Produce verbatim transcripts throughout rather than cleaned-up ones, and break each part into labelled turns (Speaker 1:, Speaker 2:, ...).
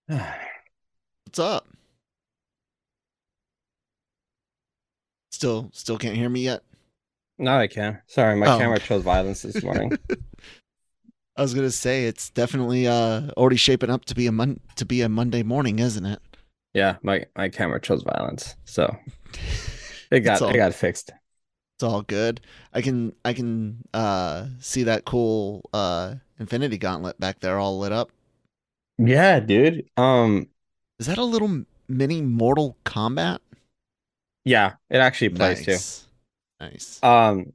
Speaker 1: What's up? Still, still can't hear me yet.
Speaker 2: No, I can. Sorry, my
Speaker 1: Oh,
Speaker 2: camera
Speaker 1: okay.
Speaker 2: chose violence this morning.
Speaker 1: I was gonna say it's definitely uh already shaping up to be a mon to be a Monday morning, isn't it?
Speaker 2: Yeah, my my camera chose violence, so it
Speaker 1: It's
Speaker 2: got it
Speaker 1: all
Speaker 2: got fixed.
Speaker 1: it's all good. I can I can uh see that cool uh Infinity Gauntlet back there all lit up.
Speaker 2: Yeah, dude. Um,
Speaker 1: Is that a little mini Mortal Kombat?
Speaker 2: yeah, it actually plays too.
Speaker 1: Nice, nice.
Speaker 2: Um,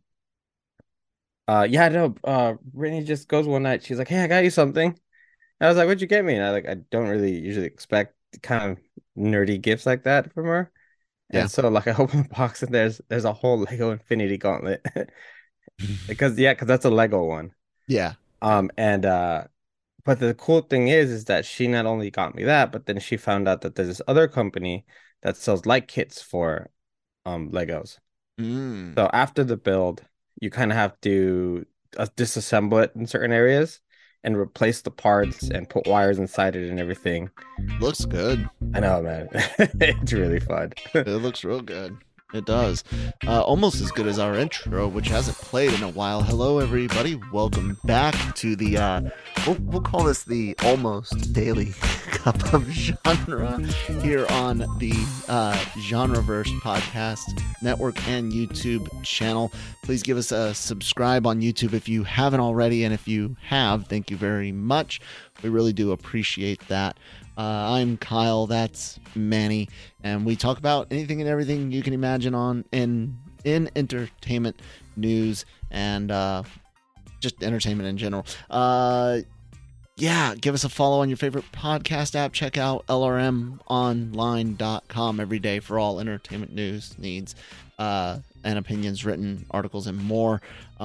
Speaker 2: uh, yeah, no. Uh, Brittany just goes one night. She's like, "Hey, I got you something." I was like, "What'd you get me?" And I like, I don't really usually expect kind of nerdy gifts like that from her. And
Speaker 1: Yeah,
Speaker 2: so like, I open the box and there's there's a whole Lego Infinity Gauntlet because yeah, because that's a Lego one.
Speaker 1: yeah.
Speaker 2: Um, and uh. But the cool thing is, is that she not only got me that, but then she found out that there's this other company that sells light kits for um Legos.
Speaker 1: Mm.
Speaker 2: So after the build, you kind of have to uh, disassemble it in certain areas and replace the parts and put wires inside it and everything.
Speaker 1: Looks good.
Speaker 2: I know, man. It's really fun.
Speaker 1: It looks real good. It does. Uh, almost as good as our intro, which hasn't played in a while. Hello, everybody. Welcome back to the, uh, we'll, we'll call this the almost daily cup of genre here on the uh, Genreverse Podcast Network and YouTube channel. Please give us a subscribe on YouTube if you haven't already. And if you have, thank you very much. We really do appreciate that. Uh, I'm Kyle. That's Manny, and we talk about anything and everything you can imagine on in in entertainment news and uh, just entertainment in general. Uh, yeah, give us a follow on your favorite podcast app. Check out L R M online dot com every day for all entertainment news needs uh, and opinions, written articles, and more.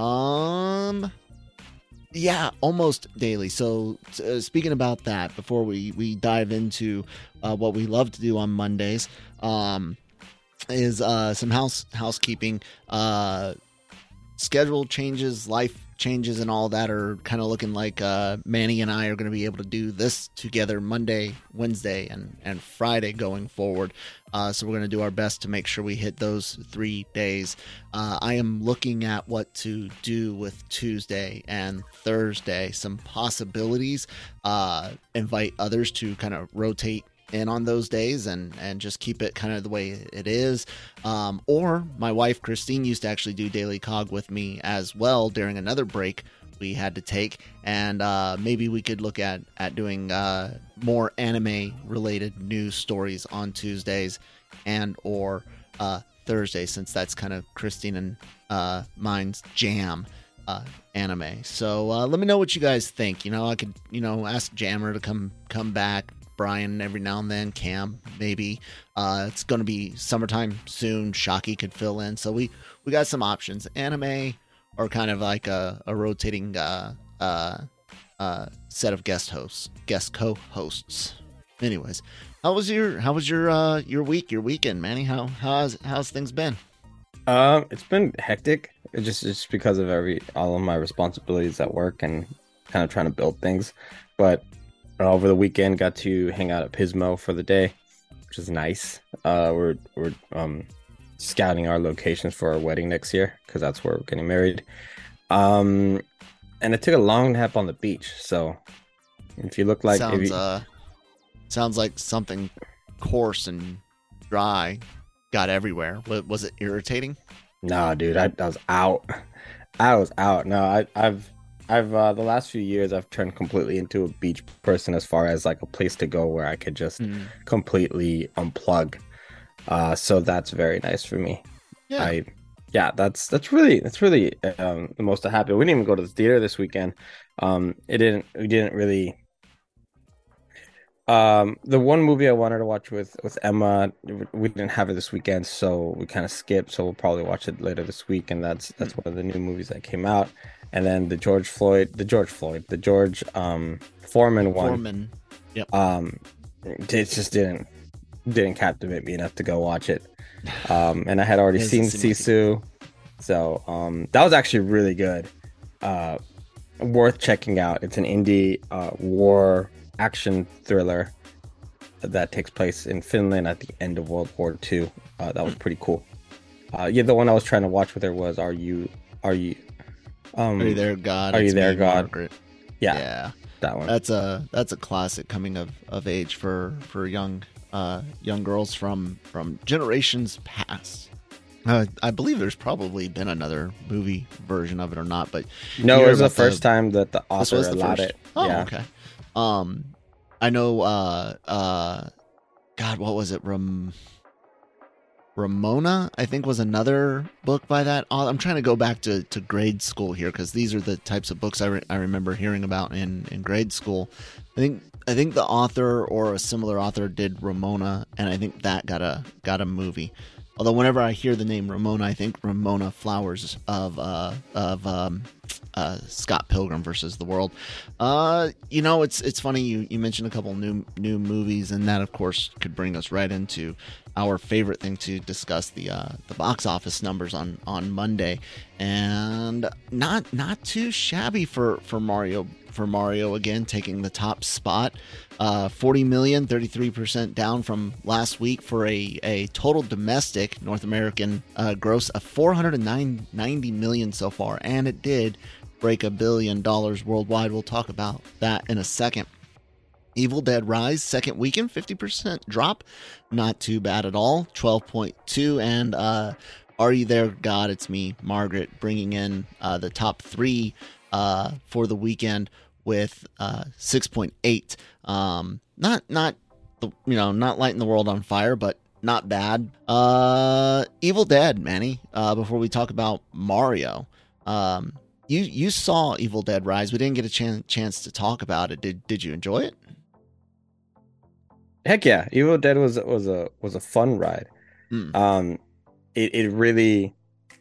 Speaker 1: Um, yeah, almost daily. So, uh, speaking about that, before we we dive into uh, what we love to do on Mondays, um, is uh, some house housekeeping. Uh, schedule changes, life changes, and all that are kind of looking like uh, Manny and I are going to be able to do this together Monday, Wednesday, and, and Friday going forward. Uh, so we're going to do our best to make sure we hit those three days. Uh, I am looking at what to do with Tuesday and Thursday, some possibilities. Uh, invite others to kind of rotate in on those days and and just keep it kind of the way it is. Um, or my wife Christine used to actually do Daily Cog with me as well during another break we had to take, and uh, maybe we could look at at doing uh, more anime related news stories on Tuesdays and or uh, Thursday, since that's kind of Christine and uh, mine's jam. Uh, anime. So uh, let me know what you guys think. You know, I could, you know, ask Jammer to come come back, Brian every now and then, Cam maybe. Uh, it's going to be summertime soon. Shocky could fill in, so we we got some options. Anime or kind of like a, a rotating uh, uh, uh, set of guest hosts, guest co-hosts. Anyways, how was your how was your uh, your week, your weekend, Manny? How how's how's things been?
Speaker 2: Um, it's been hectic. It's just just because of every all of my responsibilities at work and kind of trying to build things. But uh, over the weekend, got to hang out at Pismo for the day, which is nice. Uh, we're we're um scouting our locations for our wedding next year because that's where we're getting married. Um, and I took a long nap on the beach. So if you look like if
Speaker 1: Sounds
Speaker 2: you,
Speaker 1: uh sounds like something coarse and dry got everywhere. Was, was it irritating?
Speaker 2: nah, dude, I, I was out. I was out. No, I, I've, I've, uh, the last few years, I've turned completely into a beach person as far as like a place to go where I could just
Speaker 1: Mm.
Speaker 2: completely unplug. Uh, so that's very nice for me.
Speaker 1: Yeah.
Speaker 2: I, yeah, that's that's really that's really um the most happy. We didn't even go to the theater this weekend. Um, it didn't we didn't really um, the one movie I wanted to watch with with Emma, we didn't have it this weekend, so we kind of skipped. So we'll probably watch it later this week, and that's
Speaker 1: Mm.
Speaker 2: that's one of the new movies that came out. And then the George Floyd, the George Floyd, the George um Foreman one,
Speaker 1: Foreman. Yep.
Speaker 2: um, it just didn't didn't captivate me enough to go watch it. Um, and I had already
Speaker 1: It doesn't
Speaker 2: seen
Speaker 1: seem like it.
Speaker 2: Sisu, so um, that was actually really good. Uh, worth checking out. It's an indie uh war action thriller that takes place in Finland at the end of World War Two. Uh, that was pretty cool. Uh, yeah, the one I was trying to watch with her was "Are You Are You um
Speaker 1: Are You There, God?
Speaker 2: Are You
Speaker 1: It's
Speaker 2: There,
Speaker 1: Me,
Speaker 2: God?"
Speaker 1: Margaret.
Speaker 2: Yeah,
Speaker 1: Yeah.
Speaker 2: that one.
Speaker 1: That's a that's a classic coming of, of age for for young uh, young girls from from generations past. Uh, I believe there's probably been another movie version of it or not, but
Speaker 2: No,
Speaker 1: you
Speaker 2: it
Speaker 1: hear
Speaker 2: was the
Speaker 1: about
Speaker 2: first time that the
Speaker 1: this
Speaker 2: author
Speaker 1: was the
Speaker 2: allowed
Speaker 1: first.
Speaker 2: it.
Speaker 1: Oh,
Speaker 2: Yeah.
Speaker 1: okay. Um, I know. Uh, uh, God, what was it? Ram- Ramona, I think, was another book by that. au- I'm trying to go back to, to grade school here because these are the types of books I, re- I remember hearing about in, in grade school. I think I think the author or a similar author did Ramona, and I think that got a got a movie. Although whenever I hear the name Ramona, I think Ramona Flowers of uh, of um, uh, Scott Pilgrim versus the World. Uh, you know, it's it's funny you, you mentioned a couple new new movies, and that of course could bring us right into our favorite thing to discuss, the uh, the box office numbers on, on Monday, and not not too shabby for, for Mario for Mario again taking the top spot. Uh, forty million, thirty-three percent down from last week for a, a total domestic North American uh, gross of four hundred ninety million so far, and it did break a billion dollars worldwide. We'll talk about that in a second. Evil Dead Rise, second weekend, fifty percent drop. Not too bad at all, twelve point two. And uh, Are You There, God? It's Me, Margaret, bringing in uh, the top three uh, for the weekend with uh, six point eight. Um, not, not, you know, not lighting the world on fire, but not bad. Uh, Evil Dead, Manny, uh, before we talk about Mario. Um, you, you saw Evil Dead Rise. We didn't get a chan- chance to talk about it. Did, did you enjoy it?
Speaker 2: Heck yeah, Evil Dead was was a was a fun ride.
Speaker 1: Mm.
Speaker 2: Um, it it really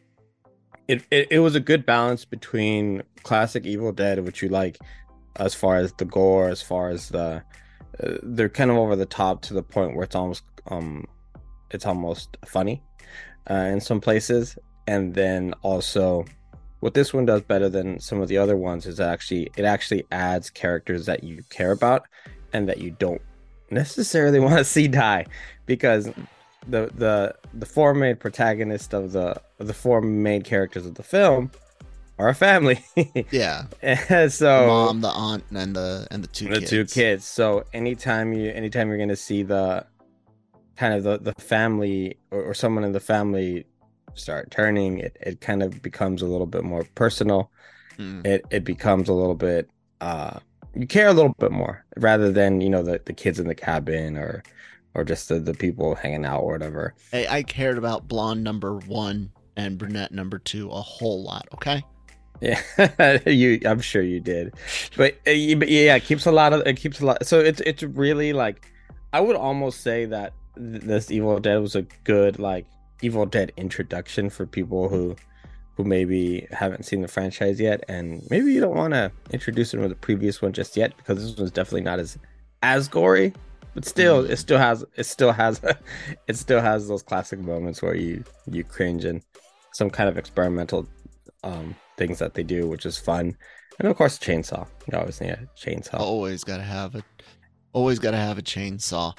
Speaker 2: it, it it was a good balance between classic Evil Dead, which you like, as far as the gore, as far as the uh, they're kind of over the top to the point where it's almost um it's almost funny uh, in some places, and then also what this one does better than some of the other ones is actually it actually adds characters that you care about and that you don't necessarily want to see die, because the the the four main protagonists of the the four main characters of the film are a family.
Speaker 1: Yeah.
Speaker 2: And so
Speaker 1: the mom, the aunt, and the and the two
Speaker 2: the
Speaker 1: kids.
Speaker 2: two kids. So anytime you anytime you're gonna see the kind of the, the family or, or someone in the family start turning, it, it kind of becomes a little bit more personal. Mm. It it becomes a little bit uh you care a little bit more rather than, you know, the, the kids in the cabin or or just the, the people hanging out or whatever.
Speaker 1: Hey, I cared about blonde number one and brunette number two a whole lot, okay?
Speaker 2: Yeah, you I'm sure you did. But, uh, but yeah, it keeps a lot of it keeps a lot. So it's it's really like, I would almost say that th- this Evil Dead was a good like Evil Dead introduction for people who who maybe haven't seen the franchise yet, and maybe you don't want to introduce them to the previous one just yet, because this one's definitely not as as gory, but still it still has it still has it still has those classic moments where you you cringe, and some kind of experimental um things that they do, which is fun. And of course, chainsaw. You always need a chainsaw.
Speaker 1: Always gotta have it. Always gotta have a chainsaw.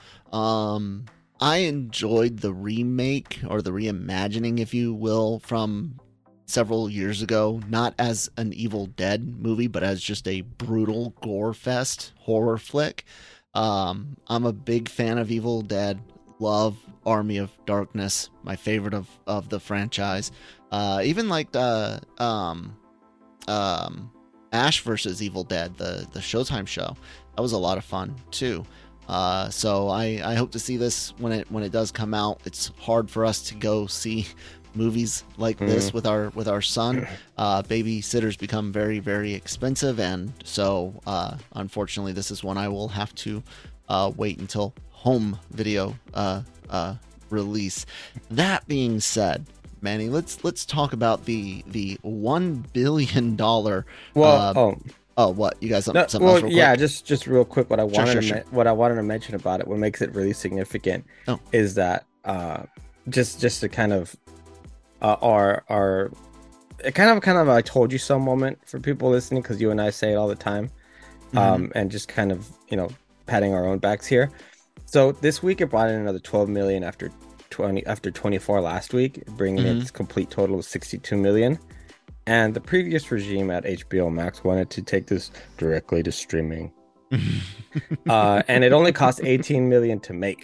Speaker 1: Um, I enjoyed the remake or the reimagining, if you will, from several years ago, not as an Evil Dead movie, but as just a brutal gore fest horror flick. Um, I'm a big fan of Evil Dead. Love Army of Darkness, my favorite of, of the franchise. Uh, even like the um, um, Ash versus Evil Dead, the the Showtime show, that was a lot of fun too. Uh, so I, I hope to see this when it when it does come out. It's hard for us to go see movies like this mm. with our with our son. Uh, babysitters become very very expensive, and so uh, unfortunately, this is one I will have to uh, wait until home video uh, uh, release. That being said, Manny, let's let's talk about the the one billion dollar.
Speaker 2: Well,
Speaker 1: uh,
Speaker 2: oh.
Speaker 1: Oh, what you guys?
Speaker 2: No,
Speaker 1: something
Speaker 2: well,
Speaker 1: else real
Speaker 2: yeah,
Speaker 1: quick?
Speaker 2: just just real quick. What I
Speaker 1: Sure,
Speaker 2: wanted
Speaker 1: sure,
Speaker 2: to
Speaker 1: sure.
Speaker 2: me- what I wanted to mention about it, what makes it really significant,
Speaker 1: Oh.
Speaker 2: is that uh, just just to kind of uh, our our it kind of kind of a I told you so moment for people listening, because you and I say it all the time,
Speaker 1: Mhm.
Speaker 2: um, and just kind of, you know, patting our own backs here. So this week it brought in another twelve million after twenty after twenty-four last week, bringing
Speaker 1: Mhm.
Speaker 2: its complete total of sixty-two million. And the previous regime at H B O Max wanted to take this directly to streaming. uh, and it only cost eighteen million to make.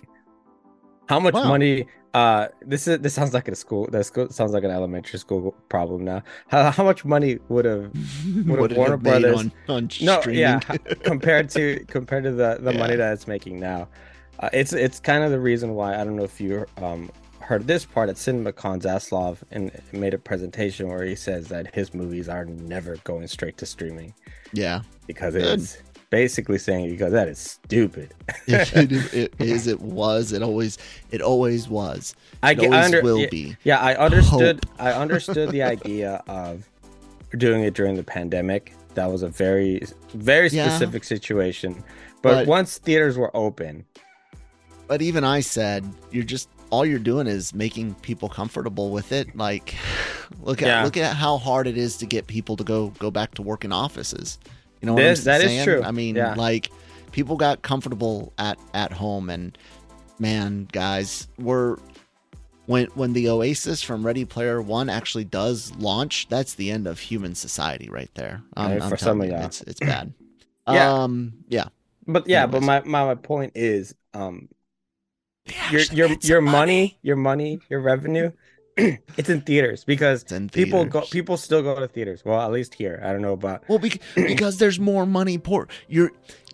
Speaker 2: How much
Speaker 1: Wow.
Speaker 2: money? Uh, this is this sounds like a school. That school sounds like an elementary school problem now. How how much money would have would
Speaker 1: Would
Speaker 2: have
Speaker 1: it
Speaker 2: Warner
Speaker 1: have made
Speaker 2: Brothers
Speaker 1: on, on
Speaker 2: no
Speaker 1: streaming?
Speaker 2: yeah h- compared to compared to the the money
Speaker 1: Yeah.
Speaker 2: that it's making now? Uh, it's it's kind of the reason why I don't know if you um heard this part at CinemaCon. Zaslav and made a presentation where he says that his movies are never going straight to streaming
Speaker 1: Yeah.
Speaker 2: because
Speaker 1: Good.
Speaker 2: it's basically saying because that is stupid.
Speaker 1: it, it, it is. It was. It always. It always was.
Speaker 2: I
Speaker 1: It
Speaker 2: get
Speaker 1: always
Speaker 2: under,
Speaker 1: will
Speaker 2: yeah,
Speaker 1: be.
Speaker 2: yeah, I understood. I understood the idea of doing it during the pandemic. That was a very, very
Speaker 1: Yeah.
Speaker 2: specific situation. But,
Speaker 1: But-
Speaker 2: once theaters were open,
Speaker 1: But even I said, you're just all you're doing is making people comfortable with it. Like, look at
Speaker 2: Yeah.
Speaker 1: look at how hard it is to get people to go go back to work in offices. You know what
Speaker 2: This-
Speaker 1: I'm
Speaker 2: that is
Speaker 1: saying?
Speaker 2: true.
Speaker 1: I mean,
Speaker 2: Yeah.
Speaker 1: like people got comfortable at at home, and man, guys, we're when when the Oasis from Ready Player One actually does launch, that's the end of human society right there. I'm,
Speaker 2: Right,
Speaker 1: I'm
Speaker 2: for
Speaker 1: telling
Speaker 2: some of
Speaker 1: you,
Speaker 2: y'all.
Speaker 1: it's it's bad.
Speaker 2: Yeah.
Speaker 1: Um. Yeah.
Speaker 2: but yeah,
Speaker 1: Anyways.
Speaker 2: but my, my my point is, um, your your your money, your money, your revenue, it's in theaters because
Speaker 1: It's in
Speaker 2: people go,
Speaker 1: theaters.
Speaker 2: people still go to theaters. Well, at least here, I don't know about.
Speaker 1: Well, bec- because there's more money. Poor, you're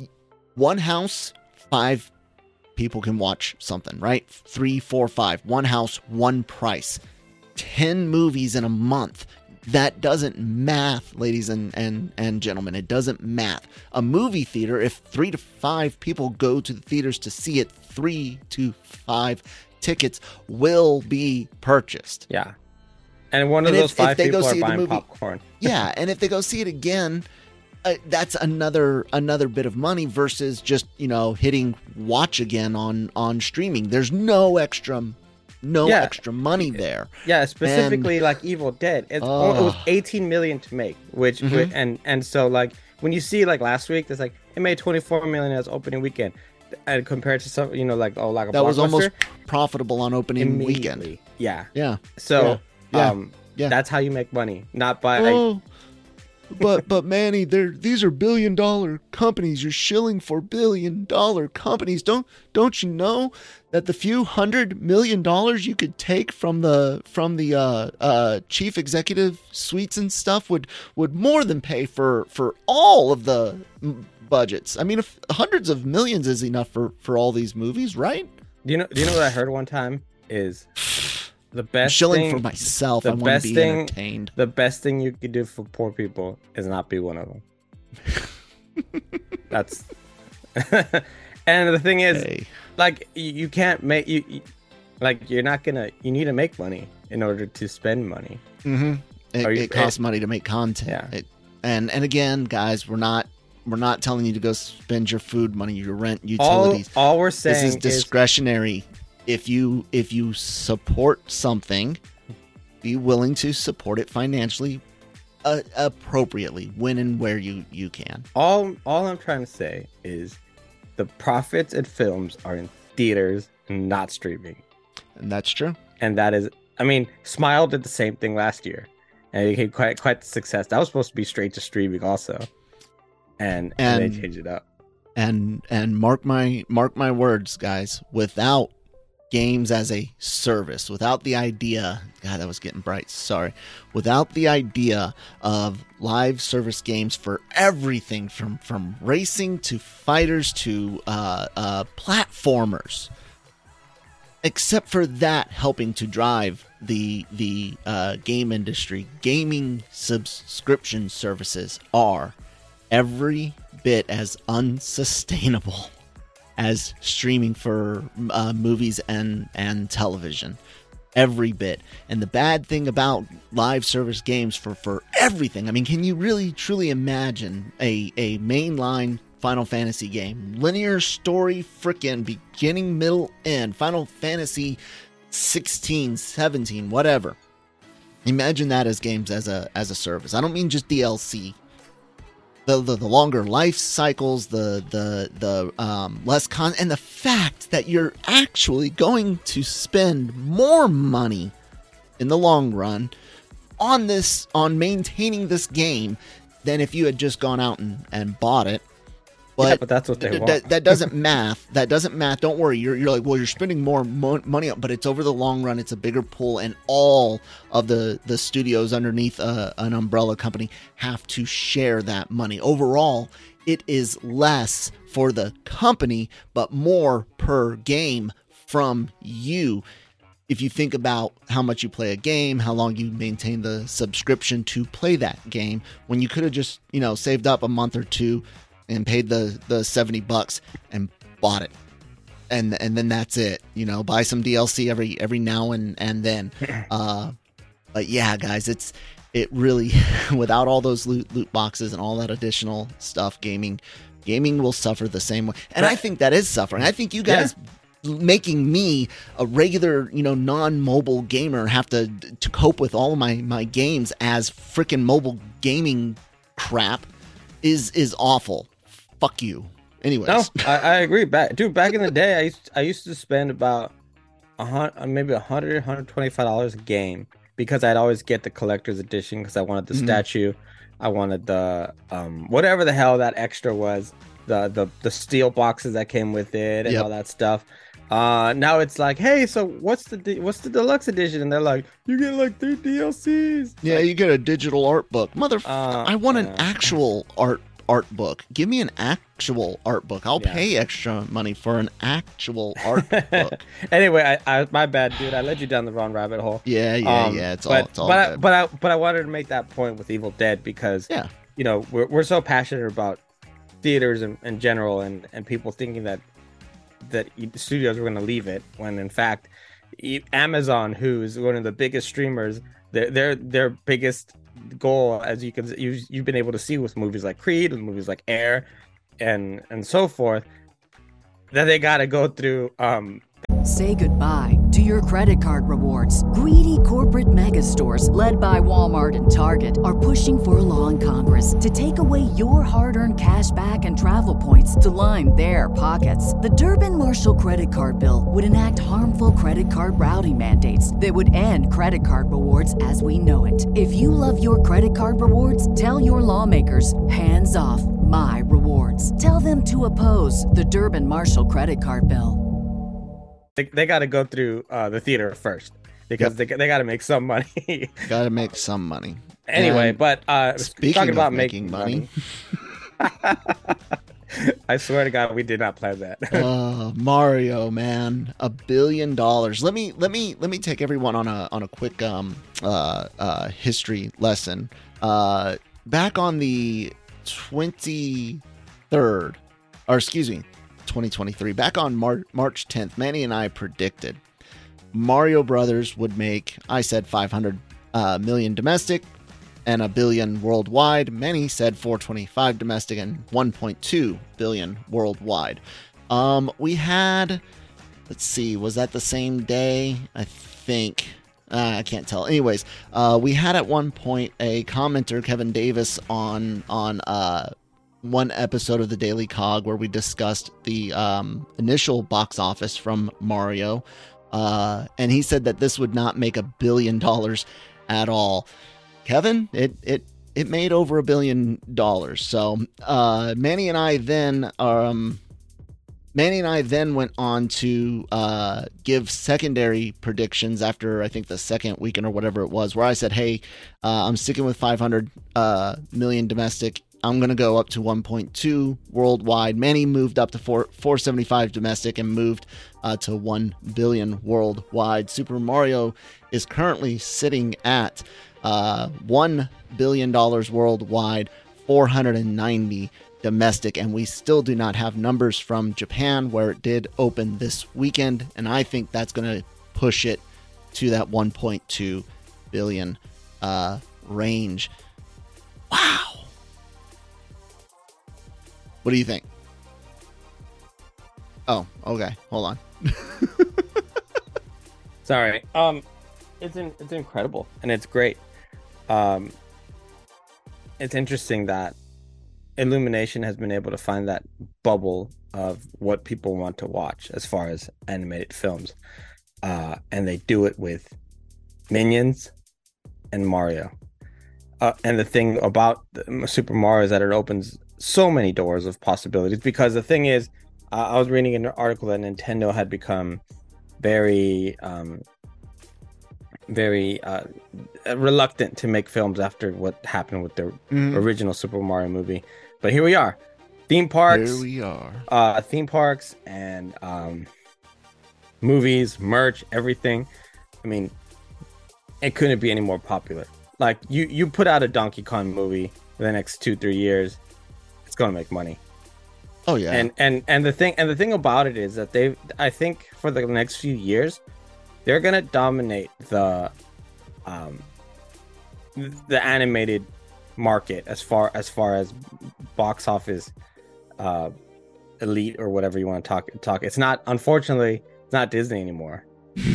Speaker 1: one house, five people can watch something, right? Three, four, five. One house, one price. Ten movies in a month. That doesn't math, ladies and, and, and gentlemen. It doesn't math. A movie theater, if three to five people go to the theaters to see it, three to five tickets will be purchased.
Speaker 2: Yeah, and one of
Speaker 1: And if-
Speaker 2: those
Speaker 1: if
Speaker 2: five
Speaker 1: they go
Speaker 2: people are
Speaker 1: see the
Speaker 2: buying
Speaker 1: movie-
Speaker 2: popcorn.
Speaker 1: Yeah, and if they go see it again, uh, that's another another bit of money versus just, you know, hitting watch again on on streaming. There's no extra no
Speaker 2: Yeah.
Speaker 1: extra money there.
Speaker 2: Yeah, specifically like Evil Dead. It's,
Speaker 1: Oh.
Speaker 2: It was eighteen million to make, which
Speaker 1: Mhm.
Speaker 2: which- and and so like when you see like last week, it's like it made twenty-four million as opening weekend, and compared to some, you know, like oh like a
Speaker 1: That was almost
Speaker 2: Blockbuster,
Speaker 1: profitable on opening weekend.
Speaker 2: immediately. Yeah.
Speaker 1: Yeah.
Speaker 2: So
Speaker 1: Yeah. Yeah.
Speaker 2: um
Speaker 1: Yeah.
Speaker 2: that's how you make money, not by like,
Speaker 1: Oh, but but Manny, they're these are billion dollar companies. You're shilling for billion dollar companies. Don't don't you know that the few hundred million dollars you could take from the from the uh, uh, chief executive suites and stuff would would more than pay for for all of the mm, budgets. I mean, if hundreds of millions is enough for for all these movies, right?
Speaker 2: do you know do you know what I heard one time is the
Speaker 1: I'm
Speaker 2: best
Speaker 1: shilling
Speaker 2: thing,
Speaker 1: for myself.
Speaker 2: the
Speaker 1: I want
Speaker 2: best
Speaker 1: to be
Speaker 2: thing-
Speaker 1: entertained.
Speaker 2: the best thing you could do for poor people is not be one of them. That's and the thing is,
Speaker 1: Hey.
Speaker 2: like you, you can't make you, you like you're not gonna you need to make money in order to spend money.
Speaker 1: Mm-hmm. It,
Speaker 2: Are you-
Speaker 1: it costs money to make content.
Speaker 2: Yeah.
Speaker 1: It, and and again, guys, we're not we're not telling you to go spend your food money, your rent,
Speaker 2: all
Speaker 1: utilities.
Speaker 2: all we're
Speaker 1: This
Speaker 2: saying
Speaker 1: is discretionary. If you if you support something, be willing to support it financially, uh, appropriately, when and where you you can.
Speaker 2: all all I'm trying to say is the profits in films are in theaters and not streaming.
Speaker 1: And that's true.
Speaker 2: And that is, I mean, Smile did the same thing last year, and it became quite quite the success. That was supposed to be straight to streaming also, and, and,
Speaker 1: And-
Speaker 2: they changed it up.
Speaker 1: And and mark my mark my words, guys. Without games as a service, without the idea, God, that was getting bright. Sorry, without the idea of live service games for everything from from racing to fighters to uh, uh, platformers, except for that helping to drive the the uh, game industry, gaming subscription services are every bit as unsustainable as streaming for uh, movies and and television. Every bit. And the bad thing about live service games for for everything, I mean, can you really truly imagine a a mainline Final Fantasy game, linear story, frickin' beginning, middle, end, Final Fantasy sixteen, seventeen, whatever. Imagine that as games as a as a service. I don't mean just D L C. the, the the longer life cycles, the the the um, less con, and the fact that you're actually going to spend more money in the long run on this, on maintaining this game, than if you had just gone out and, and bought it. But,
Speaker 2: yeah, but that's what they
Speaker 1: th-
Speaker 2: want.
Speaker 1: That, that doesn't math. That doesn't math. Don't worry. You're you're like, well, you're spending more mo- money, but it's over the long run. It's a bigger pool, and all of the the studios underneath uh, an umbrella company have to share that money. Overall, it is less for the company, but more per game from you. If you think about how much you play a game, how long you maintain the subscription to play that game, when you could have just, you know, saved up a month or two and paid the, the seventy bucks and bought it. And and then that's it. You know, buy some D L C every every now and, and then. Uh, but yeah, guys, it's it really, without all those loot loot boxes and all that additional stuff, gaming gaming will suffer the same way. And I think that is suffering. I think you guys yeah. making me a regular, you know, non-mobile gamer have to to cope with all of my, my games as freaking mobile gaming crap is is awful. Fuck you. Anyways.
Speaker 2: No, I, I agree. Back, dude, back in the day, I used I used to spend about a hundred, maybe a hundred, hundred twenty-five dollars a game because I'd always get the collector's edition because I wanted the mm-hmm. statue, I wanted the um whatever the hell that extra was, the the the steel boxes that came with it and yep. all that stuff. Uh, now it's like, hey, so what's the what's the deluxe edition? And they're like, you get like three D L Cs.
Speaker 1: Yeah,
Speaker 2: like,
Speaker 1: you get a digital art book, motherfucker. Uh, I want an
Speaker 2: uh,
Speaker 1: actual art. art book. Give me an actual art book. I'll
Speaker 2: yeah.
Speaker 1: pay extra money for an actual art book.
Speaker 2: Anyway, I, I my bad, dude. I led you down the wrong rabbit hole.
Speaker 1: Yeah, yeah,
Speaker 2: um,
Speaker 1: yeah. It's
Speaker 2: but,
Speaker 1: all, it's all
Speaker 2: but
Speaker 1: good.
Speaker 2: I, but I, but I wanted to make that point with Evil Dead because,
Speaker 1: yeah,
Speaker 2: you know, we're we're so passionate about theaters in, in general, and, and people thinking that that studios were going to leave it when, in fact, Amazon, who is one of the biggest streamers, their their their biggest goal, as you can you, you've been able to see with movies like Creed and movies like Air and and so forth, that they got to go through um
Speaker 3: Say goodbye to your credit card rewards. Greedy corporate mega stores, led by Walmart and Target, are pushing for a law in Congress to take away your hard-earned cash back and travel points to line their pockets. The Durbin-Marshall credit card bill would enact harmful credit card routing mandates that would end credit card rewards as we know it. If you love your credit card rewards, tell your lawmakers, hands off my rewards. Tell them to oppose the Durbin-Marshall credit card bill.
Speaker 2: They, they got to go through uh, the theater first because yep. they they got to make some money.
Speaker 1: Got to make some money.
Speaker 2: Anyway, and but uh,
Speaker 1: speaking
Speaker 2: talking about
Speaker 1: of making, making money,
Speaker 2: money I swear to God, we did not plan that.
Speaker 1: uh, Mario, man, a billion dollars. Let me let me let me take everyone on a on a quick um uh uh history lesson. Uh, back on the twenty-third, or excuse me. twenty twenty-three, back on Mar- March tenth, Manny and I predicted Mario Brothers would make, I said five hundred uh, million domestic and a billion worldwide. Manny said four twenty-five domestic and one point two billion worldwide. Um, we had, let's see, was that the same day? I think. Uh, I can't tell. Anyways, uh, we had at one point a commenter, Kevin Davis, on on uh, one episode of the Daily Cog where we discussed the um, initial box office from Mario, uh, and he said that this would not make a billion dollars at all. Kevin, it it it made over a billion dollars. So uh, Manny and I then um, Manny and I then went on to uh, give secondary predictions after I think the second weekend or whatever it was, where I said, "Hey, uh, I'm sticking with five hundred uh, million domestic. I'm going to go up to one point two worldwide." Manny moved up to four, 475 domestic and moved uh, to one billion worldwide. Super Mario is currently sitting at uh, one billion dollars worldwide, four hundred ninety domestic, and we still do not have numbers from Japan, where it did open this weekend, and I think that's going to push it to that one point two billion uh, range. Wow. What do you think? Oh, okay. Hold on.
Speaker 2: Sorry. Um, it's in, it's incredible and it's great. Um, it's interesting that Illumination has been able to find that bubble of what people want to watch as far as animated films, uh, and they do it with Minions and Mario. Uh, and the thing about Super Mario is that it opens so many doors of possibilities. Because the thing is, uh, I was reading an article that Nintendo had become very, um, very uh, reluctant to make films after what happened with the mm. original Super Mario movie. But here we are, theme parks.
Speaker 1: Here we are.
Speaker 2: Uh, theme parks and um, movies, merch, everything. I mean, it couldn't be any more popular. Like you, you put out a Donkey Kong movie for the next two, three years, it's gonna make money.
Speaker 1: Oh yeah.
Speaker 2: And and and the thing and the thing about it is that they, I think, for the next few years, they're gonna dominate the, um, the animated market as far as far as box office, uh, elite or whatever you want to talk talk. It's not, unfortunately, it's not Disney anymore.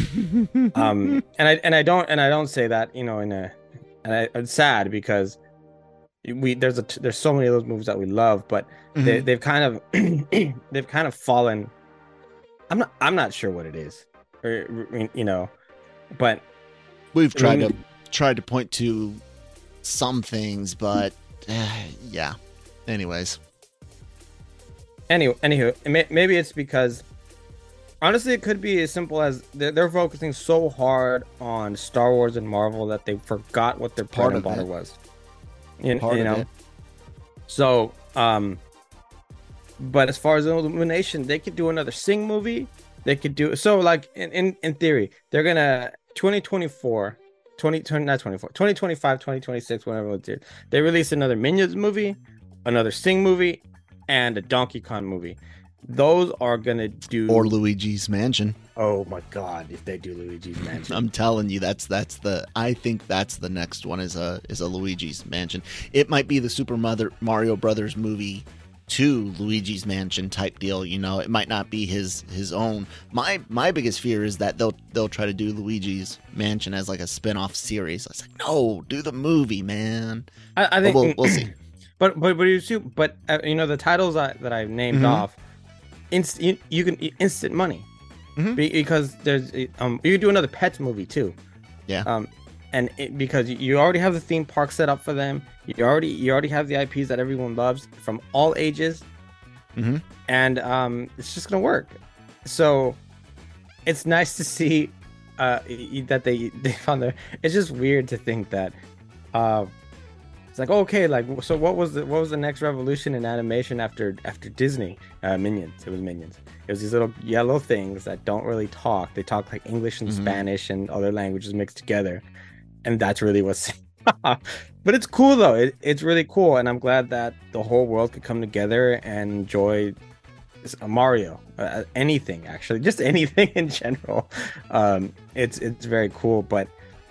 Speaker 2: um, and I and I don't and I don't say that, you know, in a, and I, it's sad because we there's a there's so many of those movies that we love, but mm-hmm. they they've kind of they've kind of fallen. I'm not I'm not sure what it is, or you know, but
Speaker 1: we've tried
Speaker 2: I mean,
Speaker 1: to tried to point to some things, but uh, yeah. Anyways,
Speaker 2: anyway, anywho, may, maybe it's because. Honestly, it could be as simple as they're, they're focusing so hard on Star Wars and Marvel that they forgot what their bread and butter was. You, you know? So, um, but as far as Illumination, they could do another Sing movie. They could do, so like, in, in, in theory, they're going to, twenty twenty-four, twenty, twenty, not twenty-four, twenty twenty-five, twenty twenty-six, whatever it's here, they release another Minions movie, another Sing movie, and a Donkey Kong movie. Those are gonna do,
Speaker 1: or Luigi's Mansion.
Speaker 2: Oh my god, if they do Luigi's Mansion,
Speaker 1: I'm telling you, that's that's the. I think that's the next one is a is a Luigi's Mansion. It might be the Super Mother Mario Brothers movie to Luigi's Mansion type deal. You know, it might not be his his own. My my biggest fear is that they'll they'll try to do Luigi's Mansion as like a spin-off series. I was like, no, do the movie, man.
Speaker 2: I, I think
Speaker 1: but we'll, we'll see.
Speaker 2: But but but you see, but uh, you know the titles I, that I've named mm-hmm. off. Inst- you, you can instant money mm-hmm. Be- because there's um you can do another Pets movie too,
Speaker 1: yeah.
Speaker 2: Um, and it, because you already have the theme park set up for them, you already you already have the I Ps that everyone loves from all ages,
Speaker 1: mm-hmm.
Speaker 2: and um it's just gonna work. So it's nice to see uh that they they found there. It's just weird to think that uh. It's like, okay, like, so what was the what was the next revolution in animation after after Disney? Uh, Minions. It was Minions. It was these little yellow things that don't really talk. They talk like English and mm-hmm. Spanish and other languages mixed together, and that's really what's. But it's cool though. It, it's really cool, and I'm glad that the whole world could come together and enjoy Mario. Uh, anything actually, just anything in general. Um, it's it's very cool, but.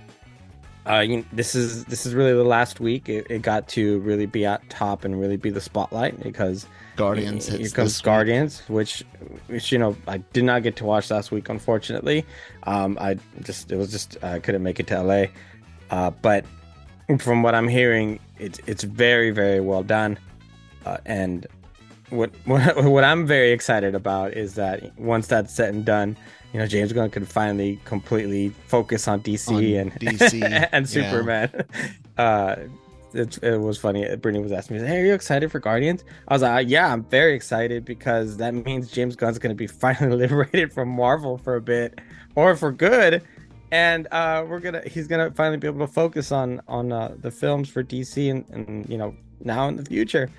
Speaker 2: Uh, you know, this is this is really the last week. It, it got to really be at top and really be the spotlight because
Speaker 1: Guardians.
Speaker 2: Here hits comes Guardians, which, which you know I did not get to watch last week, unfortunately. Um, I just it was just I couldn't make it to L A. Uh, but from what I'm hearing, it's it's very very well done. Uh, and what, what what I'm very excited about is that once that's said and done. You know, James Gunn could finally completely focus on D C on and
Speaker 1: D C
Speaker 2: and Superman. Yeah. Uh, it, it was funny. Brittany was asking me, "Hey, are you excited for Guardians?" I was like, "Yeah, I'm very excited because that means James Gunn's going to be finally liberated from Marvel for a bit, or for good, and uh, we're gonna he's gonna finally be able to focus on on uh, the films for D C and, and you know now in the future."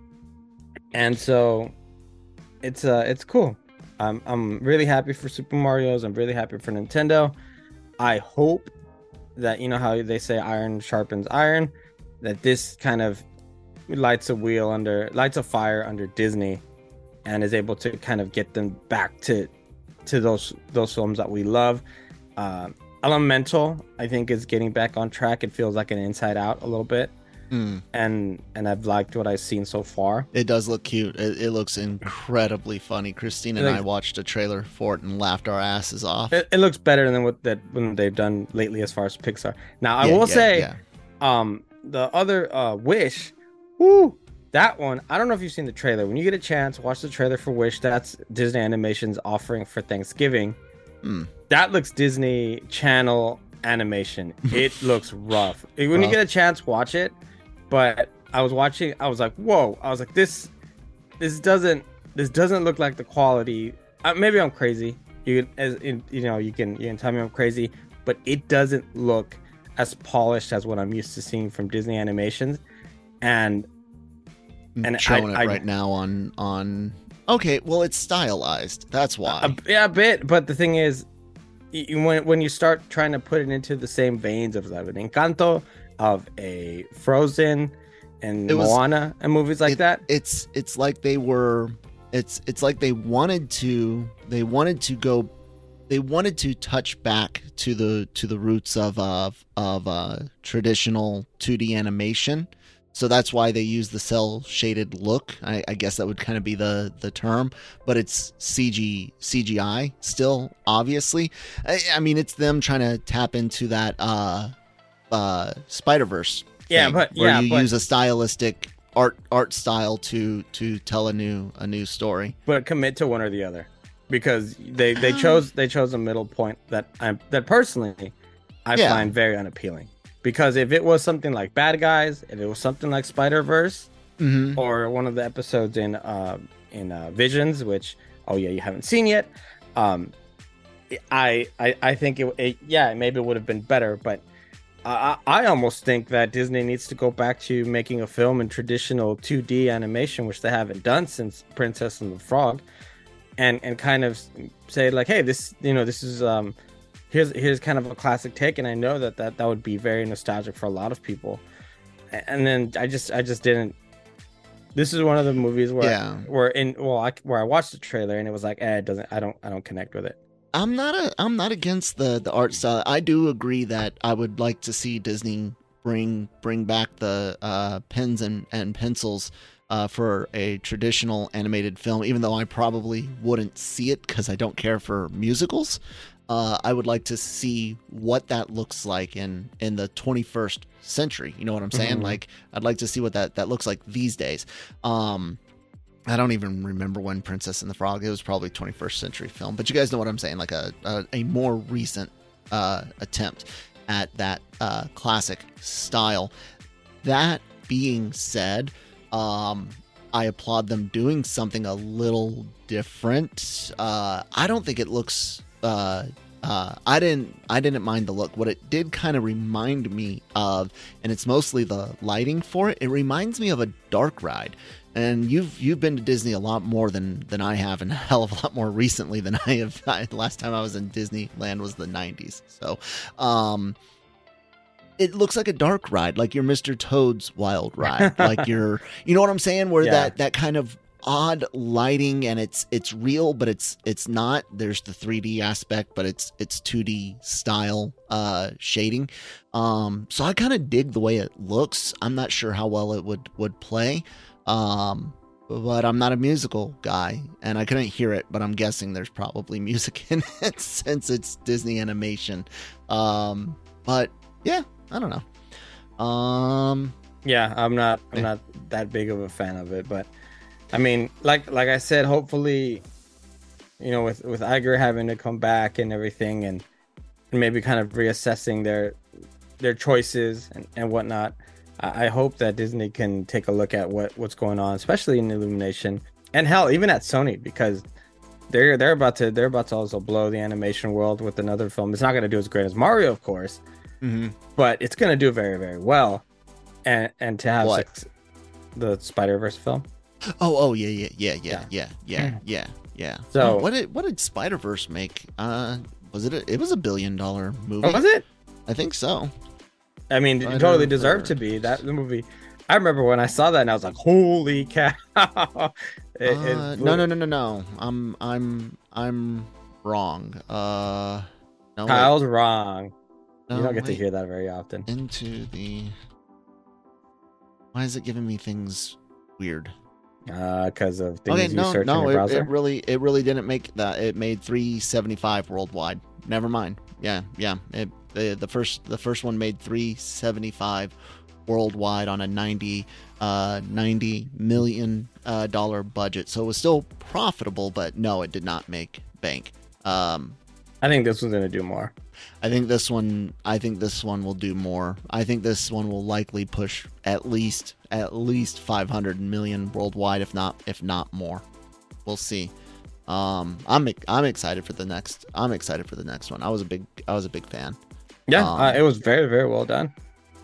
Speaker 2: And so, it's uh it's cool. I'm I'm really happy for Super Mario's. I'm really happy for Nintendo. I hope that, you know how they say iron sharpens iron, that this kind of lights a wheel under lights a fire under Disney and is able to kind of get them back to to those those films that we love. Uh, Elemental, I think, is getting back on track. It feels like an Inside Out a little bit. Mm. And and I've liked what I've seen so far.
Speaker 1: It does look cute. It, it looks incredibly funny. Christine and looks, I watched a trailer for it and laughed our asses off.
Speaker 2: It, it looks better than what that when they've done lately as far as Pixar. Now I yeah, will yeah, say, yeah. um, the other uh, Wish, woo, that one, I don't know if you've seen the trailer. When you get a chance, watch the trailer for Wish. That's Disney Animation's offering for Thanksgiving.
Speaker 1: Mm.
Speaker 2: That looks Disney Channel animation. It looks rough. When
Speaker 1: Rough.
Speaker 2: you get a chance, watch it. But I was watching, I was like, whoa. I was like, this this doesn't this doesn't look like the quality. Uh, maybe I'm crazy. You as in, you know, you can you can tell me I'm crazy, but it doesn't look as polished as what I'm used to seeing from Disney animations. And
Speaker 1: I'm
Speaker 2: and
Speaker 1: showing
Speaker 2: I,
Speaker 1: it
Speaker 2: I,
Speaker 1: right now on on. Okay, well, it's stylized. That's why.
Speaker 2: A, yeah, a bit. But the thing is, you, when when you start trying to put it into the same veins of like, an Encanto, of a Frozen, and
Speaker 1: It was-
Speaker 2: Moana, and movies like
Speaker 1: it-
Speaker 2: that.
Speaker 1: It's it's like they were. It's it's like they wanted to. They wanted to go. They wanted to touch back to the to the roots of of of uh, traditional two D animation. So that's why they use the cell shaded look. I, I guess that would kind of be the, the term, but it's C G C G I still, obviously. I, I mean, it's them trying to tap into that uh, uh, Spider-Verse.
Speaker 2: Yeah,
Speaker 1: thing,
Speaker 2: but-
Speaker 1: where
Speaker 2: yeah,
Speaker 1: you
Speaker 2: but-
Speaker 1: use a stylistic art art style to to tell a new a new story.
Speaker 2: But commit to one or the other, because they they
Speaker 1: Um,
Speaker 2: chose they chose a middle point that I that personally I
Speaker 1: Yeah.
Speaker 2: find very unappealing. Because if it was something like Bad Guys, if it was something like Spider-Verse,
Speaker 1: Mm-hmm.
Speaker 2: or one of the episodes in uh, in uh, Visions, which oh yeah you haven't seen yet, um, I I I think it, it yeah maybe it would have been better, but I I almost think that Disney needs to go back to making a film in traditional two D animation, which they haven't done since Princess and the Frog, and and kind of say like, hey, this you know this is um here's here's kind of a classic take, and I know that that, that would be very nostalgic for a lot of people. And then I just I just didn't. This is one of the movies where
Speaker 1: Yeah.
Speaker 2: where in well I, where I watched the trailer and it was like, eh, it doesn't I don't I don't connect with it.
Speaker 1: I'm not a I'm not against the the art style. I do agree that I would like to see Disney bring bring back the uh, pens and and pencils uh, for a traditional animated film. Even though I probably wouldn't see it because I don't care for musicals. Uh, I would like to see what that looks like in in the twenty-first century. You know what I'm saying?
Speaker 2: Mhm.
Speaker 1: Like I'd like to see what that that looks like these days. Um, I don't even remember when Princess and the Frog. It was probably twenty-first century film, but you guys know what I'm saying. Like a a, a more recent uh, attempt at that uh, classic style. That being said, um, I applaud them doing something a little different. Uh, I don't think it looks. Uh, uh, I didn't. I didn't mind the look. What it did kind of remind me of, and it's mostly the lighting for it. It reminds me of a dark ride. And you've you've been to Disney a lot more than, than I have, and a hell of a lot more recently than I have. I, last time I was in Disneyland was the nineties. So, um, it looks like a dark ride, like your Mister Toad's Wild Ride, like your, you know what I'm saying, where
Speaker 2: Yeah.
Speaker 1: that that kind of odd lighting, and it's it's real, but it's it's not. There's the three D aspect, but it's it's two D style uh, shading. Um, so I kind of dig the way it looks. I'm not sure how well it would would play. Um, but I'm not a musical guy, and I couldn't hear it, but I'm guessing there's probably music in it since it's Disney animation. Um, but yeah, I don't know. Um,
Speaker 2: Yeah, I'm not I'm
Speaker 1: Yeah.
Speaker 2: not that big of a fan of it, but I mean, like like I said, hopefully, you know, with with Iger having to come back and everything, and, and maybe kind of reassessing their their choices and, and whatnot, I, I hope that Disney can take a look at what what's going on, especially in Illumination, and hell, even at Sony, because they're they're about to they're about to also blow the animation world with another film. It's not going to do as great as Mario, of course,
Speaker 1: mhm.
Speaker 2: but it's going to do very very well, and and to have
Speaker 1: What?
Speaker 2: six, the Spider-Verse film.
Speaker 1: Oh, oh yeah, yeah, yeah, yeah,
Speaker 2: Yeah.
Speaker 1: yeah, yeah, yeah, yeah.
Speaker 2: So-
Speaker 1: Oh, what did what did Spider Verse make? Uh, was it? A, it was a billion dollar movie.
Speaker 2: Oh, was it?
Speaker 1: I think so.
Speaker 2: I mean, it
Speaker 1: Spider-Verse.
Speaker 2: totally deserved to be that the movie. I remember when I saw that and I was like, "Holy cow!" It- it
Speaker 1: Uh,
Speaker 2: blew-
Speaker 1: no, no, no, no, no. I'm, I'm, I'm wrong. Uh, no, wait.
Speaker 2: Kyle's wrong.
Speaker 1: No,
Speaker 2: you don't get to
Speaker 1: wait.
Speaker 2: hear that very often.
Speaker 1: Into the. Why is it giving me things weird?
Speaker 2: Uh, because of things
Speaker 1: Okay,
Speaker 2: you
Speaker 1: no,
Speaker 2: search in
Speaker 1: no,
Speaker 2: your
Speaker 1: it,
Speaker 2: browser.
Speaker 1: it really, it really didn't make that. It made three seventy five worldwide. Never mind. Yeah, yeah. It, the the first the first one made three seventy five worldwide on a ninety uh ninety million uh dollar budget, so it was still profitable, but no, it did not make bank. um
Speaker 2: I think this one's gonna do more.
Speaker 1: I think this one I think this one will do more. I think this one will likely push at least at least five hundred million worldwide, if not if not more. We'll see. um I'm I'm excited for the next I'm excited for the next one. I was a big I was a big fan.
Speaker 2: Yeah,
Speaker 1: um,
Speaker 2: uh, it was very, very well done.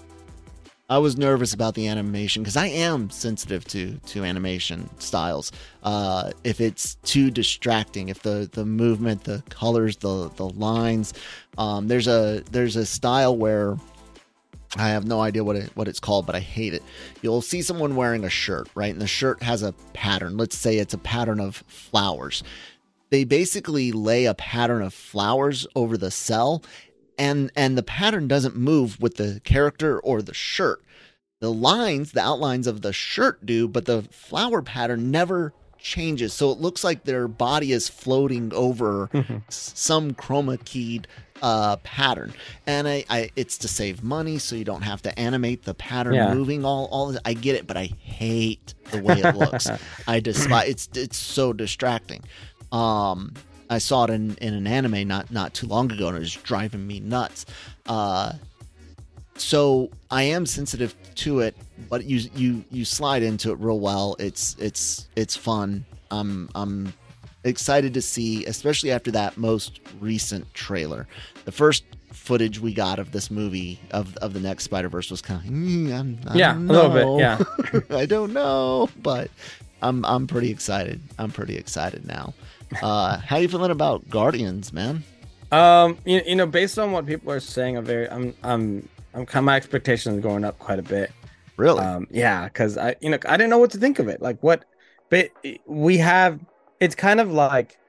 Speaker 1: I was nervous about the animation because I am sensitive to to animation styles. Uh, if it's too distracting, if the, the movement, the colors, the the lines, um, there's a there's a style where I have no idea what it what it's called, but I hate it. You'll see someone wearing a shirt, right, and the shirt has a pattern. Let's say it's a pattern of flowers. They basically lay a pattern of flowers over the cell. And and the pattern doesn't move with the character or the shirt. The lines, the outlines of the shirt do, but the flower pattern never changes. So it looks like their body is floating over some chroma keyed uh, pattern. And I, I, it's to save money, so you don't have to animate the pattern
Speaker 2: yeah.
Speaker 1: moving all all. I get it, but I hate the way it looks. I despise. It's it's so distracting. Um. I saw it in, in an anime not, not too long ago, and it was driving me nuts. Uh, so I am sensitive to it, but you you you slide into it real well. It's it's it's fun. I'm I'm excited to see, especially after that most recent trailer. The first footage we got of this movie of of the next Spider-Verse was kind of mm, I'm, I
Speaker 2: yeah,
Speaker 1: don't
Speaker 2: a
Speaker 1: know.
Speaker 2: little bit. Yeah,
Speaker 1: I don't know, but I'm I'm pretty excited. I'm pretty excited now. Uh, how you feeling about Guardians, man?
Speaker 2: Um, you, you know, based on what people are saying, I'm very, I'm, I'm, I'm kind of my expectations going up quite a bit.
Speaker 1: Really?
Speaker 2: Um, yeah, because I, you know, I didn't know what to think of it. Like, what, but we have, it's kind of like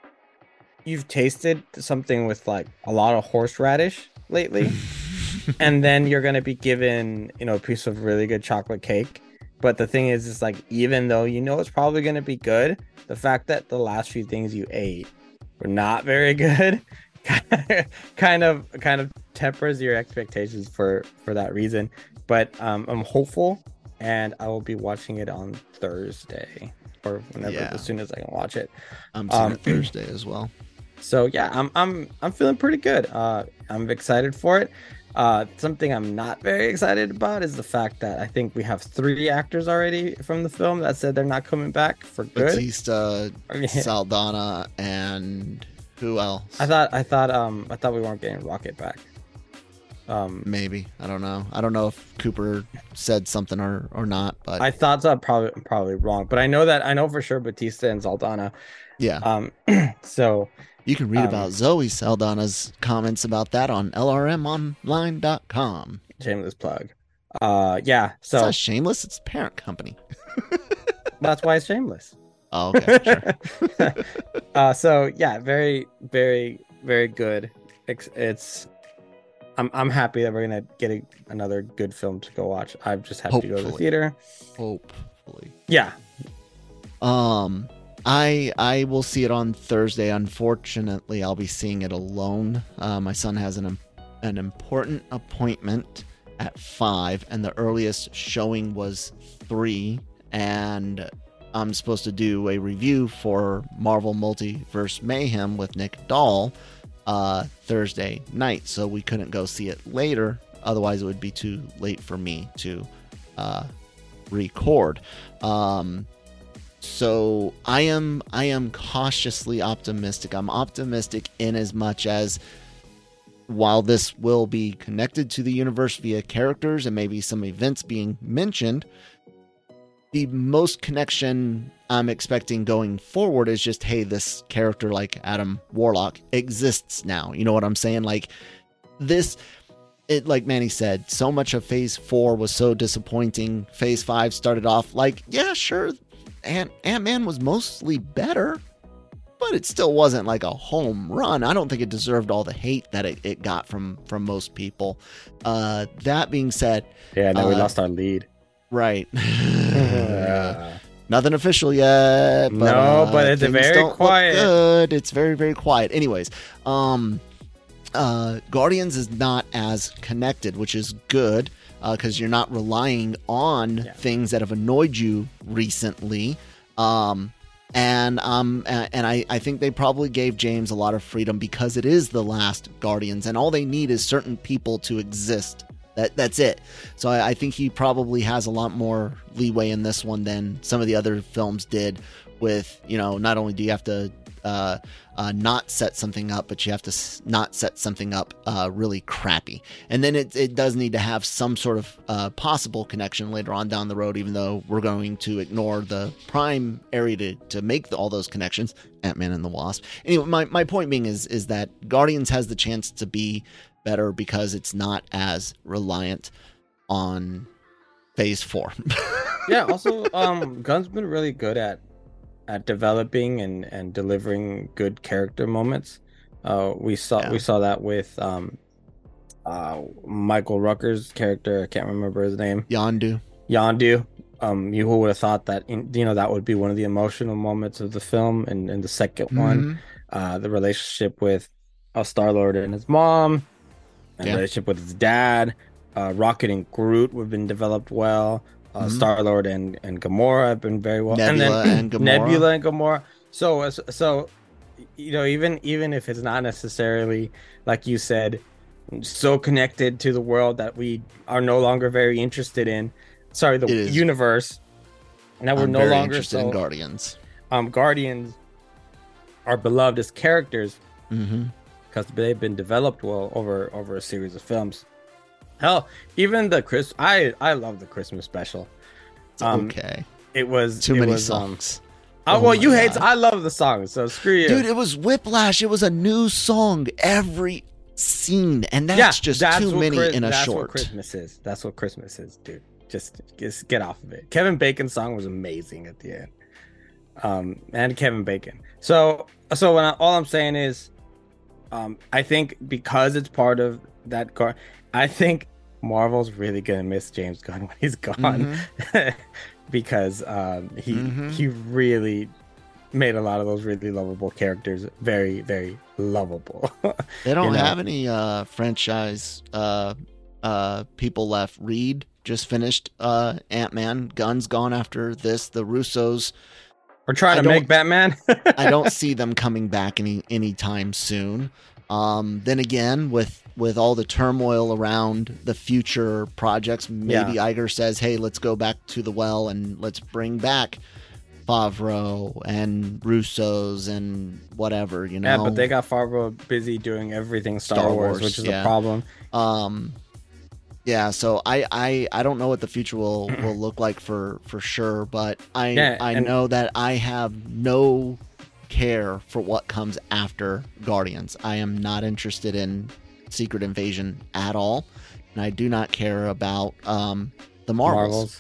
Speaker 2: you've tasted something with like a lot of horseradish lately, and then you're gonna be given, you know, a piece of really good chocolate cake. But the thing is, it's like, even though you know it's probably going to be good, the fact that the last few things you ate were not very good kind of kind of tempers your expectations for, for that reason. But um, I'm hopeful, and I will be watching it on Thursday or whenever,
Speaker 1: Yeah.
Speaker 2: as soon as I can watch it.
Speaker 1: I'm seeing
Speaker 2: um,
Speaker 1: it Thursday as well.
Speaker 2: So yeah, I'm I'm I'm feeling pretty good. Uh, I'm excited for it. Uh, something I'm not very excited about is the fact that I think we have three actors already from the film that said they're not coming back for good.
Speaker 1: Batista,
Speaker 2: I mean,
Speaker 1: Saldana, and who else?
Speaker 2: I thought I thought um I thought we weren't getting Rocket back. Um,
Speaker 1: Maybe. I don't know. I don't know if Cooper said something or, or not, but
Speaker 2: I thought so. Probably I'm probably wrong, but I know that I know for sure Batista and Saldana.
Speaker 1: yeah.
Speaker 2: Um, so.
Speaker 1: You can read
Speaker 2: Um,
Speaker 1: about Zoe Saldana's comments about that on L R M online dot com.
Speaker 2: Shameless plug. Uh, yeah.
Speaker 1: It's
Speaker 2: So
Speaker 1: not shameless, it's parent company.
Speaker 2: that's why it's shameless.
Speaker 1: Oh, okay, sure.
Speaker 2: uh, so yeah, very, very, very good. It's, it's I'm, I'm happy that we're gonna get a, another good film to go watch. I just have to go to the
Speaker 1: Hopefully.
Speaker 2: theater.
Speaker 1: Hopefully.
Speaker 2: Yeah.
Speaker 1: Um, I I will see it on Thursday. Unfortunately, I'll be seeing it alone. Uh, my son has an an important appointment at five, and the earliest showing was three. And I'm supposed to do a review for Marvel Multiverse Mayhem with Nick Dahl uh, Thursday night, so we couldn't go see it later. Otherwise, it would be too late for me to uh, record. Um, so I am I am cautiously optimistic. I'm optimistic in as much as while this will be connected to the universe via characters and maybe some events being mentioned, the most connection I'm expecting going forward is just, hey, this character like Adam Warlock exists now. You know what I'm saying? Like this, it, like Manny said, so much of phase four was so disappointing. Phase five started off like, yeah, sure, Ant- Ant-Man was mostly better, but it still wasn't like a home run. I don't think it deserved all the hate that it, it got from, from most people. Uh, that being said...
Speaker 2: Yeah, now uh, we lost our lead.
Speaker 1: Right. uh, nothing official yet. But,
Speaker 2: no,
Speaker 1: uh,
Speaker 2: but it's very quiet.
Speaker 1: Good. It's very, very quiet. Anyways, um, uh, Guardians is not as connected, which is good. because you're not relying on
Speaker 2: Yeah.
Speaker 1: things that have annoyed you recently. Um, and um, a- and I, I think they probably gave James a lot of freedom because it is the last Guardians, and all they need is certain people to exist. That that's it. So I, I think he probably has a lot more leeway in this one than some of the other films did. With, you know, not only do you have to uh, uh, not set something up, but you have to s- not set something up uh, really crappy. And then it it does need to have some sort of uh, possible connection later on down the road, even though we're going to ignore the prime area to, to make the, all those connections, Ant-Man and the Wasp. Anyway, my, my point being is is that Guardians has the chance to be better because it's not as reliant on phase four.
Speaker 2: Yeah, also, um, Gunn's been really good at at developing and, and delivering good character moments. Uh, we saw
Speaker 1: Yeah.
Speaker 2: we saw that with um, uh, Michael Rooker's character. I can't remember his name.
Speaker 1: Yondu.
Speaker 2: Yondu. Um, you would have thought that in, you know that would be one of the emotional moments of the film, and, and the second one,
Speaker 1: Mhm.
Speaker 2: uh, the relationship with uh, Star Lord and his mom, and
Speaker 1: Yeah.
Speaker 2: the relationship with his dad. Uh, Rocket and Groot have been developed well. Uh,
Speaker 1: Mhm.
Speaker 2: Star Lord and and Gamora have been very well.
Speaker 1: Nebula
Speaker 2: and then
Speaker 1: and Gamora.
Speaker 2: Nebula and Gamora. So uh, so you know even even if it's not necessarily like you said, so connected to the world that we are no longer very interested in. Sorry, the
Speaker 1: It is.
Speaker 2: universe. And that we're
Speaker 1: I'm
Speaker 2: no
Speaker 1: very
Speaker 2: longer
Speaker 1: interested
Speaker 2: so
Speaker 1: in Guardians.
Speaker 2: um Guardians are beloved as characters
Speaker 1: Mm-hmm.
Speaker 2: because they've been developed well over over a series of films. Hell, even the Chris, I I love the Christmas special. Um,
Speaker 1: Okay.
Speaker 2: It was
Speaker 1: Too
Speaker 2: it
Speaker 1: many
Speaker 2: was,
Speaker 1: songs.
Speaker 2: Um, oh,
Speaker 1: Oh
Speaker 2: well,
Speaker 1: my
Speaker 2: you hate.
Speaker 1: God.
Speaker 2: I love the songs, so screw you,
Speaker 1: Dude, it was Whiplash. It was a new song every scene, and that's
Speaker 2: yeah,
Speaker 1: just
Speaker 2: that's
Speaker 1: too
Speaker 2: what
Speaker 1: many
Speaker 2: Chris-
Speaker 1: in a
Speaker 2: that's
Speaker 1: short.
Speaker 2: what Christmas is. That's what Christmas is, dude. Just, just get off of it. Kevin Bacon's song was amazing at the end. Um, and Kevin Bacon. So, so when I, all I'm saying is, um, I think because it's part of that car, I think Marvel's really gonna miss James Gunn when he's gone,
Speaker 1: Mhm.
Speaker 2: because um, he
Speaker 1: Mhm.
Speaker 2: he really made a lot of those really lovable characters very very lovable.
Speaker 1: They don't
Speaker 2: you know?
Speaker 1: have any uh, franchise uh, uh, people left. Reed just finished uh, Ant-Man. Gunn's gone after this. The Russos,
Speaker 2: We're trying
Speaker 1: I
Speaker 2: to make
Speaker 1: don't-
Speaker 2: Batman.
Speaker 1: I don't see them coming back any anytime soon. Um, then again, with with all the turmoil around the future projects, maybe Iger says, "Hey, let's go back to the well and let's bring back Favreau and Russos and whatever." You know,
Speaker 2: Yeah, but they got Favreau busy doing everything Star,
Speaker 1: Star
Speaker 2: Wars,
Speaker 1: Wars,
Speaker 2: which is
Speaker 1: yeah.
Speaker 2: a problem.
Speaker 1: Um, yeah, so I, I, I don't know what the future will, will look like for, for sure, but I
Speaker 2: Yeah,
Speaker 1: I
Speaker 2: and-
Speaker 1: know that I have no care for what comes after Guardians. I am not interested in Secret Invasion at all, and I do not care about um the Marvels.
Speaker 2: Marvels.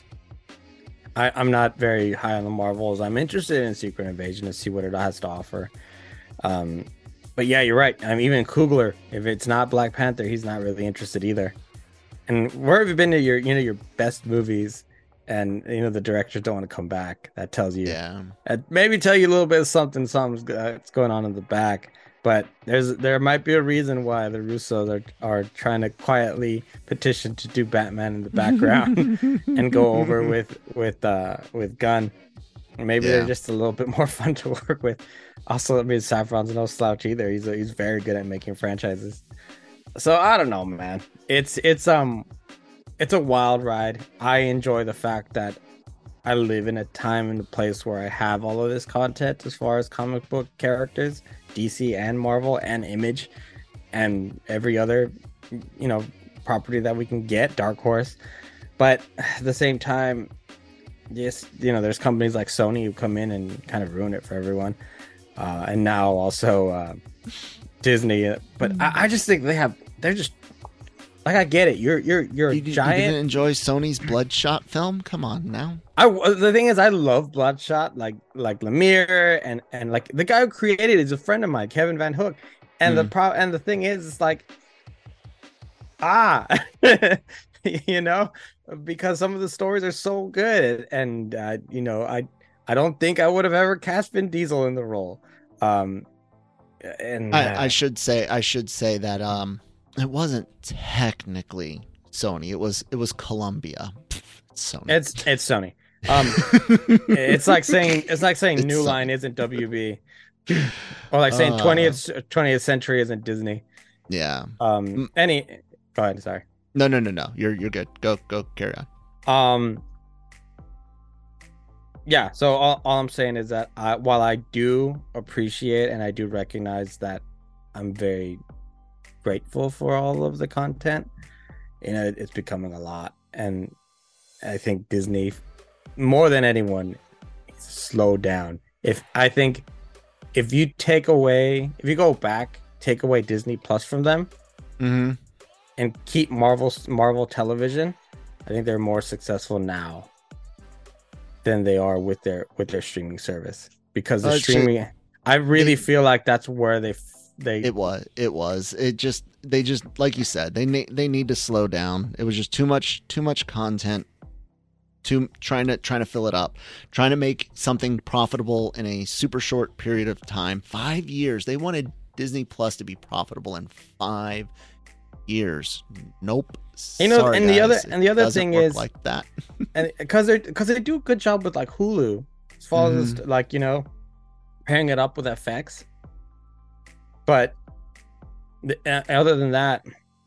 Speaker 2: I, I'm not very high on the Marvels. I'm interested in Secret Invasion to see what it has to offer. Um, but yeah, you're right. I mean, even Coogler, if it's not Black Panther, he's not really interested either. And where have you been to your, you know, your best movies, and you know the directors don't want to come back? That tells you,
Speaker 1: Yeah,
Speaker 2: uh, maybe tell you a little bit of something, something's that's going on in the back. But there's there might be a reason why the Russos are are trying to quietly petition to do Batman in the background and go over with with uh with Gunn. Maybe
Speaker 1: Yeah.
Speaker 2: they're just a little bit more fun to work with. Also, I mean, Saffron's no slouch either. He's he's very good at making franchises. So I don't know, man. It's it's um it's a wild ride. I enjoy the fact that I live in a time and a place where I have all of this content as far as comic book characters, D C and Marvel and Image, and every other, you know, property that we can get, Dark Horse. But at the same time, yes, you know, there's companies like Sony who come in and kind of ruin it for everyone. Uh, and now also uh, Disney. But I, I just think they have, they're just, like, I get it. You're you're you're a
Speaker 1: you, you
Speaker 2: giant.
Speaker 1: didn't enjoy Sony's Bloodshot film? Come on now.
Speaker 2: I the thing is, I love Bloodshot, like like Lemire, and and like the guy who created it is a friend of mine, Kevin Van Hook. And the
Speaker 1: Hmm.
Speaker 2: pro and the thing is, it's like, ah, you know, because some of the stories are so good, and uh, you know, I I don't think I would have ever cast Vin Diesel in the role. Um, and uh,
Speaker 1: I, I should say I should say that um it wasn't technically Sony. It was it was Columbia. Pfft, it's Sony.
Speaker 2: It's it's Sony. Um, it's like saying it's like saying
Speaker 1: It's
Speaker 2: New
Speaker 1: Sony.
Speaker 2: Line isn't W B, or like saying
Speaker 1: Uh,
Speaker 2: twentieth twentieth century isn't Disney.
Speaker 1: Yeah.
Speaker 2: Um,
Speaker 1: Mm.
Speaker 2: any go ahead. Sorry.
Speaker 1: No, no, no, no. You're you're good. Go go carry on.
Speaker 2: Um, yeah. So all, all I'm saying is that I, while I do appreciate and I do recognize that I'm very grateful for all of the content, you know, it's becoming a lot, and I think Disney, more than anyone, needs to slow down. If I think if you take away, if you go back, take away Disney Plus from them,
Speaker 1: Mm-hmm.
Speaker 2: and keep Marvel Marvel Television, I think they're more successful now than they are with their with their streaming service, because the
Speaker 1: Uh, so-
Speaker 2: streaming. I really
Speaker 1: it-
Speaker 2: feel like that's where they f- they
Speaker 1: It was. It was. It just. They just like you said. They need. They need to slow down. It was just too much. Too much content. Too trying to trying to fill it up. Trying to make something profitable in a super short period of time. Five years. They wanted Disney Plus to be profitable in five years. Nope.
Speaker 2: You know,
Speaker 1: Sorry,
Speaker 2: and the other-
Speaker 1: guys.
Speaker 2: and the other
Speaker 1: It doesn't
Speaker 2: thing
Speaker 1: work
Speaker 2: is-
Speaker 1: like that.
Speaker 2: and because they because they do a good job with like Hulu as far as
Speaker 1: Mm-hmm.
Speaker 2: like, you know, pairing it up with F X, but the, uh, other than that,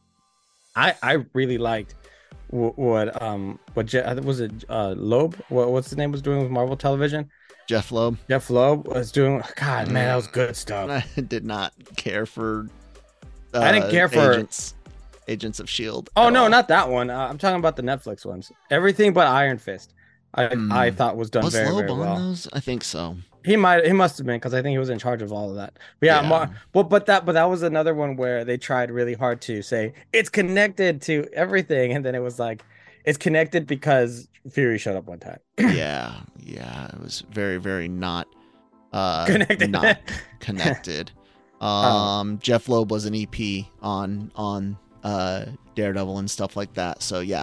Speaker 2: I I really liked what, what um what Je- I think was it uh Loeb, what what's his name was doing with Marvel Television.
Speaker 1: Jeff Loeb.
Speaker 2: Jeff Loeb was doing. God, man, that was good stuff.
Speaker 1: I did not care for. Uh,
Speaker 2: I didn't care for-
Speaker 1: agents. Agents of Shield.
Speaker 2: Oh
Speaker 1: at
Speaker 2: no,
Speaker 1: all.
Speaker 2: not that one. Uh, I'm talking about the Netflix ones. Everything but Iron Fist. I
Speaker 1: Hmm.
Speaker 2: I thought was done
Speaker 1: Was
Speaker 2: very
Speaker 1: Loeb
Speaker 2: very
Speaker 1: on
Speaker 2: well.
Speaker 1: those? I think so.
Speaker 2: He might he must have been, because I think he was in charge of all of that. But yeah,
Speaker 1: Yeah.
Speaker 2: Mar- well, but that but that was another one where they tried really hard to say it's connected to everything, and then it was like it's connected because Fury showed up one time.
Speaker 1: yeah, yeah. It was very, very not uh,
Speaker 2: Connected.
Speaker 1: not connected. Um, Jeff Loeb was an E P on on uh, Daredevil and stuff like that. So yeah.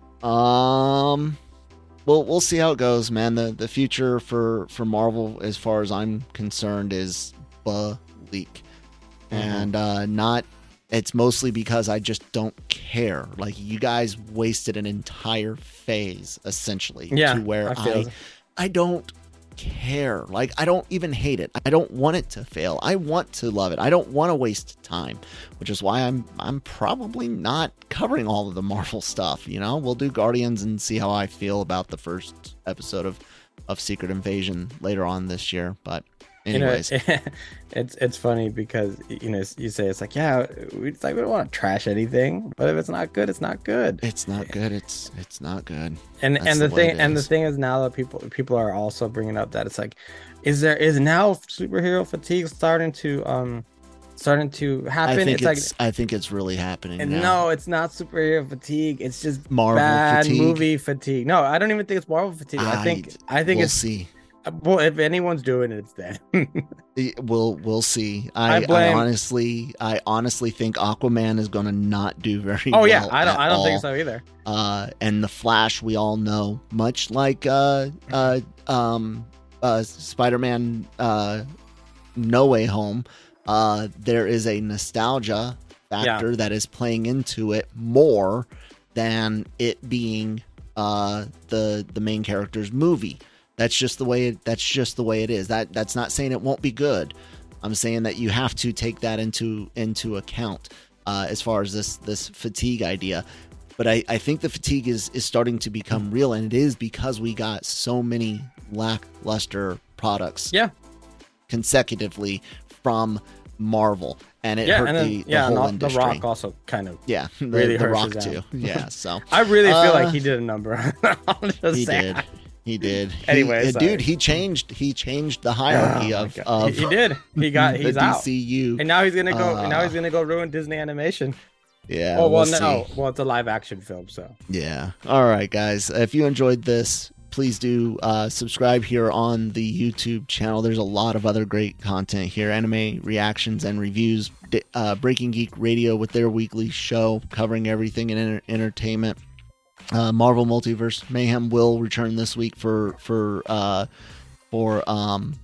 Speaker 1: Um. Well, we'll see how it goes, man. The the future for, for Marvel, as far as I'm concerned, is bleak,
Speaker 2: Mhm.
Speaker 1: and uh, not. It's mostly because I just don't care. Like, you guys wasted an entire phase, essentially,
Speaker 2: Yeah,
Speaker 1: to where
Speaker 2: I
Speaker 1: I,
Speaker 2: feel-
Speaker 1: I don't care. Like, I don't even hate it. I don't want it to fail. I want to love it. I don't want to waste time, which is why I'm I'm probably not covering all of the Marvel stuff. You know, we'll do Guardians and see how I feel about the first episode of of Secret Invasion later on this year. But anyways,
Speaker 2: You know, it's it's funny because, you know, you say it's like, yeah, it's like we don't want to trash anything, but if it's not good, it's not good.
Speaker 1: it's not good. It's it's not good.
Speaker 2: And
Speaker 1: That's
Speaker 2: and the
Speaker 1: the way
Speaker 2: thing
Speaker 1: it
Speaker 2: and the
Speaker 1: is.
Speaker 2: thing is now that people people are also bringing up that it's like, is there is now superhero fatigue starting to um starting to
Speaker 1: I
Speaker 2: happen?
Speaker 1: think
Speaker 2: It's
Speaker 1: it's,
Speaker 2: like,
Speaker 1: I think it's really happening
Speaker 2: and
Speaker 1: now.
Speaker 2: no, it's not superhero fatigue. It's just
Speaker 1: Marvel
Speaker 2: bad
Speaker 1: fatigue.
Speaker 2: movie fatigue. No, I don't even think it's Marvel fatigue. I think I think
Speaker 1: we'll
Speaker 2: it's
Speaker 1: see.
Speaker 2: well, if anyone's doing it, it's them.
Speaker 1: It- We'll we'll see. I,
Speaker 2: I
Speaker 1: I,
Speaker 2: blame-
Speaker 1: honestly I honestly think Aquaman is going to not do very
Speaker 2: oh
Speaker 1: well.
Speaker 2: yeah, I don't
Speaker 1: at
Speaker 2: I don't
Speaker 1: all.
Speaker 2: think so either.
Speaker 1: Uh, and the Flash, we all know, much like uh, uh, um, uh, Spider-Man uh, No Way Home, uh, there is a nostalgia factor that is playing into it more than it being uh, the the main character's movie. That's just the way it, that's just the way it is. That that's not saying it won't be good. I'm saying that you have to take that into into account uh, as far as this this fatigue idea. But I, I think the fatigue is is starting to become real, and it is because we got so many lackluster products
Speaker 2: Yeah.
Speaker 1: consecutively from Marvel, and it
Speaker 2: Yeah,
Speaker 1: hurt
Speaker 2: and then
Speaker 1: the, the
Speaker 2: yeah, and
Speaker 1: whole
Speaker 2: all- the
Speaker 1: industry.
Speaker 2: Rock also kind of.
Speaker 1: yeah, the,
Speaker 2: really
Speaker 1: the
Speaker 2: hurts
Speaker 1: Rock
Speaker 2: his
Speaker 1: too.
Speaker 2: out.
Speaker 1: Yeah, so
Speaker 2: I really feel
Speaker 1: Uh,
Speaker 2: like he did a number. I'm just
Speaker 1: he
Speaker 2: saying.
Speaker 1: did. He did. He-
Speaker 2: Anyway,
Speaker 1: uh,
Speaker 2: sorry.
Speaker 1: dude, he changed. He changed the hierarchy
Speaker 2: Oh my
Speaker 1: of,
Speaker 2: God.
Speaker 1: of
Speaker 2: he, he did. He got.
Speaker 1: the
Speaker 2: He's out.
Speaker 1: D C U.
Speaker 2: And now he's gonna go.
Speaker 1: Uh,
Speaker 2: now he's gonna go ruin Disney animation.
Speaker 1: Yeah.
Speaker 2: oh well,
Speaker 1: we'll
Speaker 2: no.
Speaker 1: see.
Speaker 2: Well, it's a live action film, so
Speaker 1: Yeah. All right, guys. If you enjoyed this, please do uh, subscribe here on the YouTube channel. There's a lot of other great content here. Anime reactions and reviews. D- Uh, Breaking Geek Radio with their weekly show covering everything in enter- entertainment. Uh, Marvel Multiverse Mayhem will return this week for for uh, for um,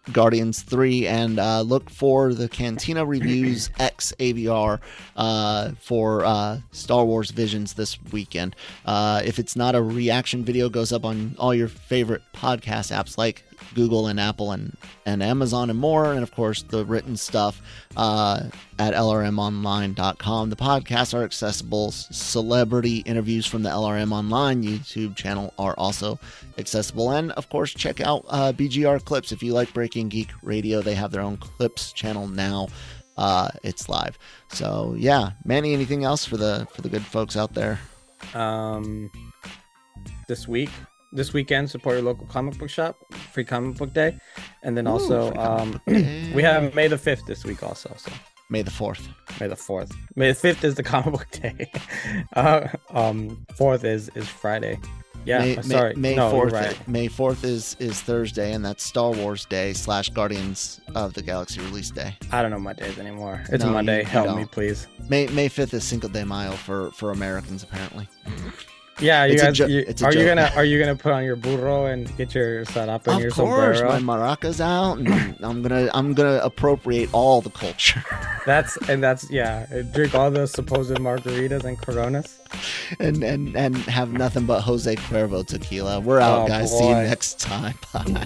Speaker 1: Guardians three, and uh, look for the Cantina Reviews X A V R uh, for uh, Star Wars Visions this weekend. Uh, if it's not a reaction video, goes up on all your favorite podcast apps like Google and Apple and, and Amazon and more, and of course the written stuff uh, at L R M online dot com. The podcasts are accessible. Celebrity interviews from the L R M Online YouTube channel are also accessible, and of course check out uh, B G R Clips if you like Breaking Geek Radio. They have their own Clips channel now. Uh, it's live. So yeah, Manny, anything else for the for the good folks out there?
Speaker 2: Um, this week. This weekend, support your local comic book shop, free comic book day, and then
Speaker 1: Ooh,
Speaker 2: also um, we have May the fifth this week also. So
Speaker 1: May the fourth.
Speaker 2: May the fourth. May the fifth is the comic book day. uh, um, fourth is is Friday. Yeah,
Speaker 1: May,
Speaker 2: sorry.
Speaker 1: May, May
Speaker 2: no,
Speaker 1: fourth.
Speaker 2: right.
Speaker 1: May fourth is is Thursday, and that's Star Wars Day slash Guardians of the Galaxy release day.
Speaker 2: I don't know my days anymore. It's
Speaker 1: No,
Speaker 2: Monday.
Speaker 1: you- you
Speaker 2: Help
Speaker 1: don't.
Speaker 2: me, please.
Speaker 1: May May fifth is Cinco de Mayo for for Americans apparently.
Speaker 2: Yeah, you
Speaker 1: It's a
Speaker 2: guys.
Speaker 1: jo-
Speaker 2: you,
Speaker 1: it's a
Speaker 2: are you
Speaker 1: joke.
Speaker 2: gonna Are you gonna put on your burro and get your sarap and
Speaker 1: Of
Speaker 2: your
Speaker 1: course,
Speaker 2: sombrero?
Speaker 1: my maracas out, and I'm gonna I'm gonna appropriate all the culture,
Speaker 2: That's and that's yeah. Drink all the supposed margaritas and Coronas.
Speaker 1: and and and have nothing but Jose Cuervo tequila. We're out,
Speaker 2: Oh,
Speaker 1: guys. See you
Speaker 2: boy.
Speaker 1: next time. Bye.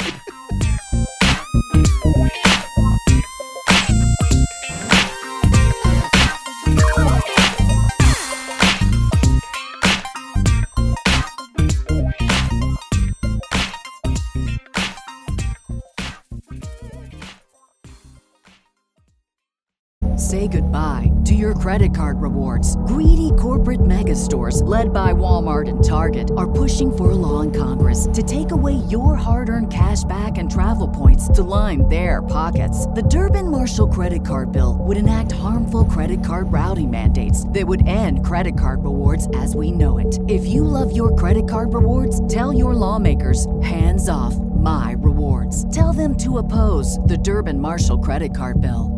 Speaker 3: Say goodbye to your credit card rewards. Greedy corporate mega stores, led by Walmart and Target, are pushing for a law in Congress to take away your hard-earned cash back and travel points to line their pockets. The Durbin-Marshall credit card bill would enact harmful credit card routing mandates that would end credit card rewards as we know it. If you love your credit card rewards, tell your lawmakers, hands off my rewards. Tell them to oppose the Durbin-Marshall credit card bill.